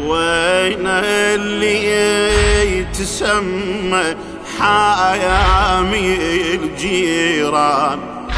وين اللي يتسمى حيامي الجيران؟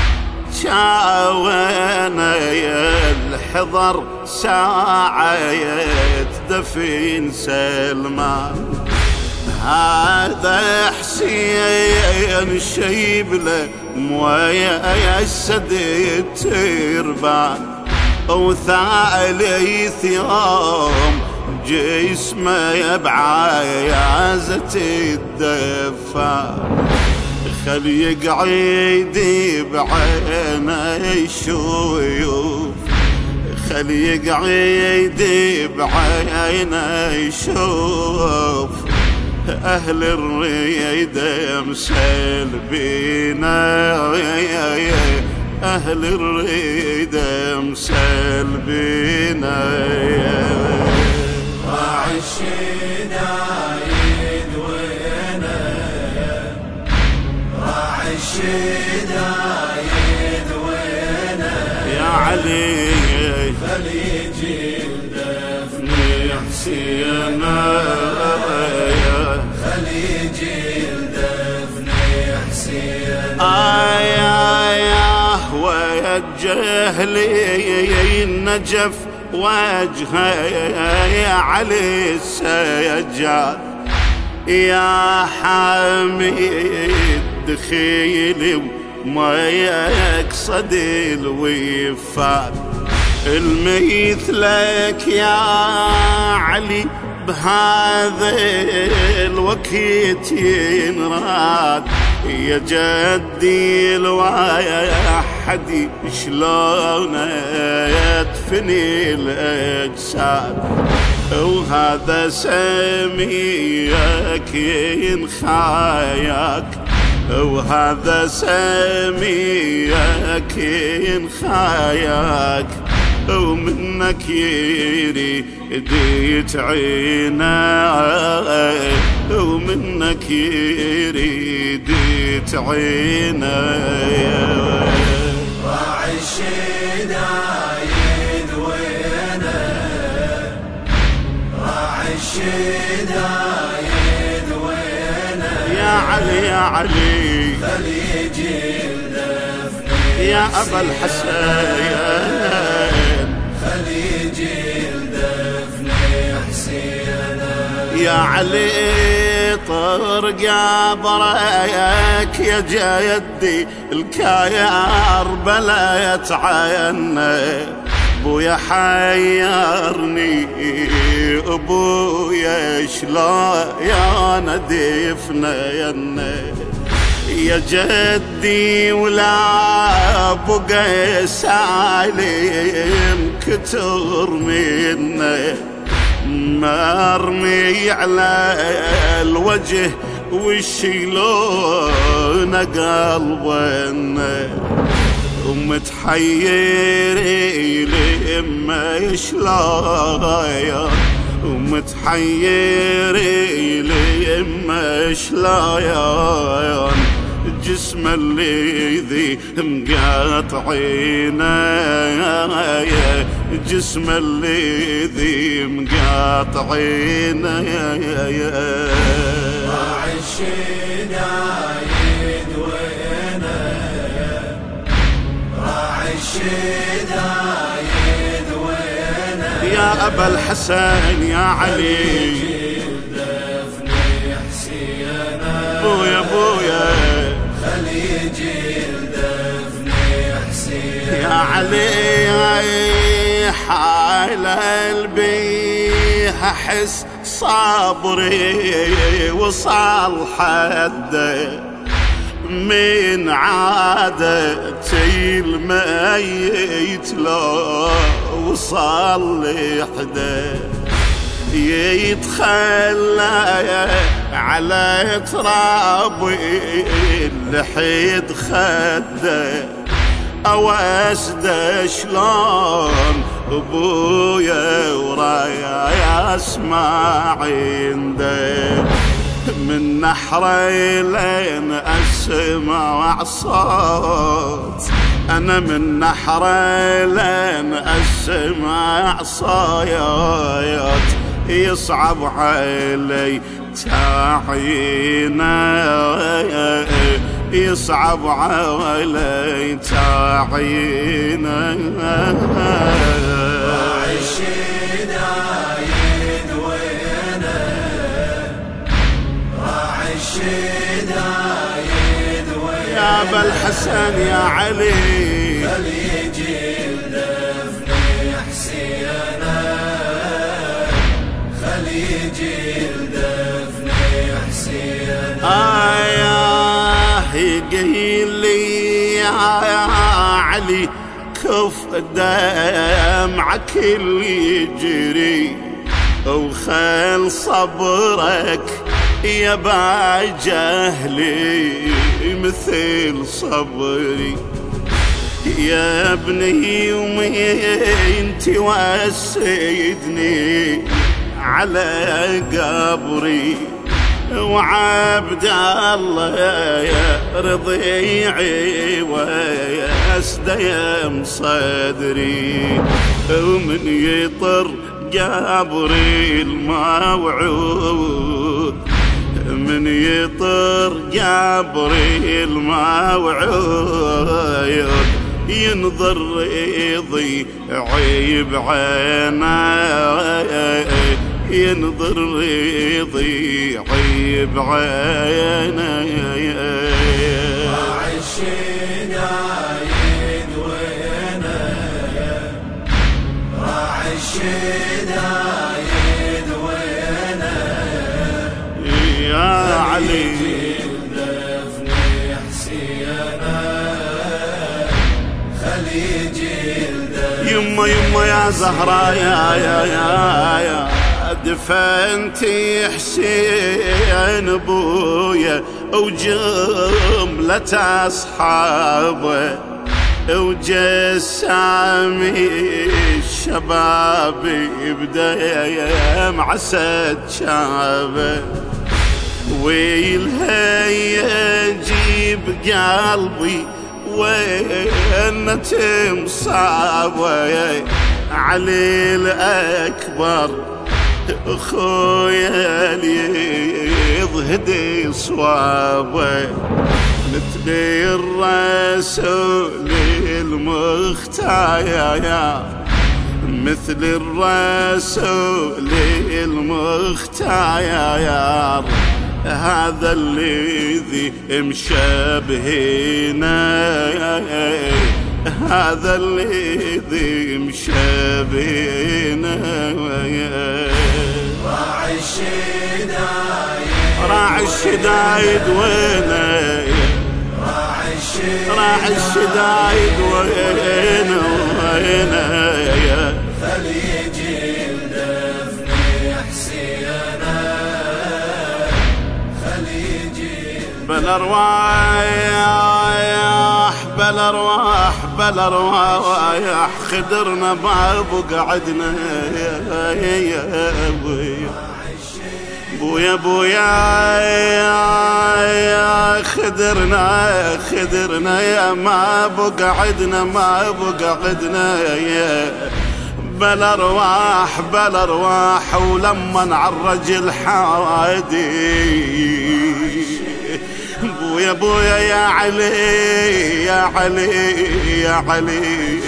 شاوينا الحضر ساعة دفين سلمان. هذا حسين شيبله مويه يسد التربان، وثالث يوم جسمه بعيازة الدفان. خل يقعد بعينه يشوف، خل يقعد بعينه يشوف أهل الريدة مسلبينا، أهل الريدة مسلبينا. راعي الشدايد وينه، راعي الشدايد وينه يا علي؟ خل يجي الدفن حسينا، خل يجي الدفن حسينا. وجه لي النجف وجهه يا علي السجاد، يا حميد خيلي وما يقصد الوفات. المثلك يا علي بهذا الوقت ينراد، يا جدي الواحد شلون يدفني الأجساد، وهذا سميك ينخاياك، وهذا سميك ينخاياك، ومنك يريد تعينا، ومنك يريد تعينا. راعي الشدايد وينه، راعي الشدايد وينه يا علي يا علي؟ خل يجي الدفن يا أبا الحسين، خل يجي الدفن حسينا. يا علي طرق بريك يا جدي الكاير بلا يتعينه، ابويا حيرني ابويا شلون يا ندفنا ينه، يا جدي ولا بقى سالم كتر منه، مرمي على الوجه وشيلون قلبنا، ومتحير لما شلايا، ومتحير لما شلايا، جسم الذي مقاطعينا، جسم الذي مقاطعينا. راعي الشدايد وينه، راعي الشدايد وينه يا أبا الحسن يا علي؟ الدفن حسينا، بويا بويا خل يجي الدفن حسينا. يا علي حال قلبي احس صبري وصل حده، من عادتي الميت لو وصل لحده، يتخلى على ترابي لحد خده، اواسده شلون ابويا ورايا اسمع عنده، من نحري لين اسمع صوت، انا من نحري لين اسمع صوت، يصعب علي تعيينه، يصعب علي تعيينه. راعي الشدايد وينه، راعي الشدايد وينه، يا ابا الحسن يا علي خليجي لدفني حسينه، خليجي لدفني حسينه. يقيل لي يا علي كف دمعك اللي يجري، وخل صبرك يا با جهلي مثل صبري. يا ابني يومين توسدني على قبري، وعبد الله رضيعي ويستيم صدري، ومن يطر قبري الموعود، من يطر قبري الموعود، ينظر يضيعي بعينه، ينظر يضيعي بعينه. راعي الشدايد وينه، راعي الشدايد وينه، يا علي دفني حسينه، خليجي يما يما يا زهراء يا دفنتي حسين ابويا وجملة اصحابه، وجسامي الشباب يبدا معسد شابه، ويلها يجيب قلبي وين تمصابه، علي الأكبر خويا اللي يضهدي صوابه، مثل الرسول المختار، مثل الرسول المختار، هذا الذي مشابهنا، هذا الذي مشابهنا. راعي الشدايد، راعي الشدايد وينه، راعي الشدايد وينه وينه، خليجي لدفني حسينه، خليجي بالارواح بالارواح بالارواح، خدرنا ما بقعدنا يا بويا بويا يا خدرنا يا ما بقعدنا ما بقعدنا يا بالارواح بالارواح، ولما نعرج الحوادي بويا بويا يا علي يا علي يا علي،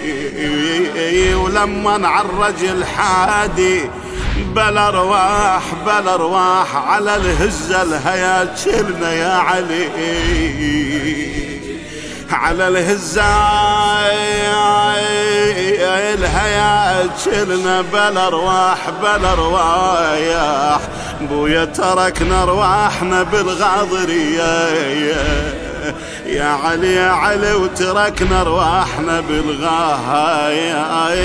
ولما نعرج الحادي بالارواح بالارواح، على الهزة الهيا شلنا يا علي، على الهزة الهيا شلنا بالارواح بالارواح، بويا تركنا ارواحنا بالغاضرية يا علي يا علي، وتركنا ارواحنا بالغاية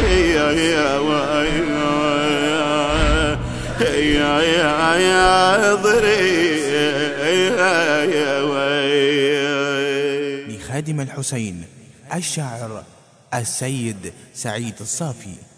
يا ضري. لخادم الحسين الشاعر السيد سعيد الصافي.